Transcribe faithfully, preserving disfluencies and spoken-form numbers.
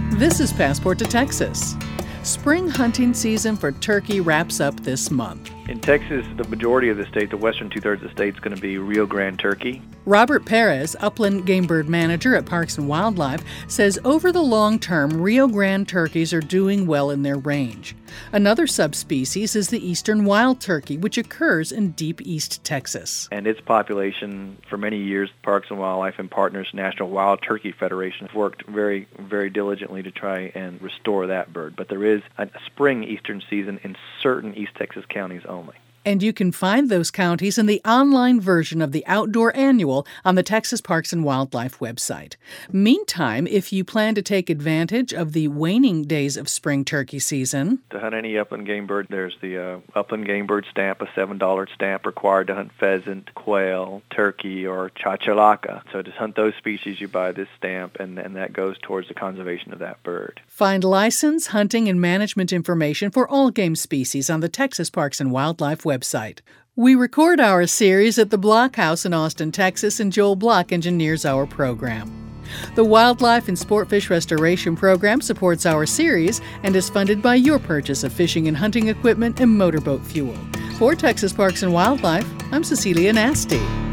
This is Passport to Texas. Spring hunting season for turkey wraps up this month. In Texas, the majority of the state, the western two-thirds of the state, is going to be Rio Grande turkey. Robert Perez, upland game bird manager at Parks and Wildlife, says over the long term, Rio Grande turkeys are doing well in their range. Another subspecies is the eastern wild turkey, which occurs in deep East Texas. And its population, for many years, Parks and Wildlife and Partners National Wild Turkey Federation have worked very, very diligently to try and restore that bird. But there is a spring eastern season in certain East Texas counties only. And you can find those counties in the online version of the Outdoor Annual on the Texas Parks and Wildlife website. Meantime, if you plan to take advantage of the waning days of spring turkey season, to hunt any upland game bird, there's the uh, upland game bird stamp, a seven dollar stamp required to hunt pheasant, quail, turkey, or chachalaca. So to hunt those species, you buy this stamp, and, and that goes towards the conservation of that bird. Find license, hunting, and management information for all game species on the Texas Parks and Wildlife website. We record our series at the Block House in Austin, Texas, and Joel Block engineers our program. The Wildlife and Sportfish Restoration Program supports our series and is funded by your purchase of fishing and hunting equipment and motorboat fuel. For Texas Parks and Wildlife, I'm Cecilia Nasty.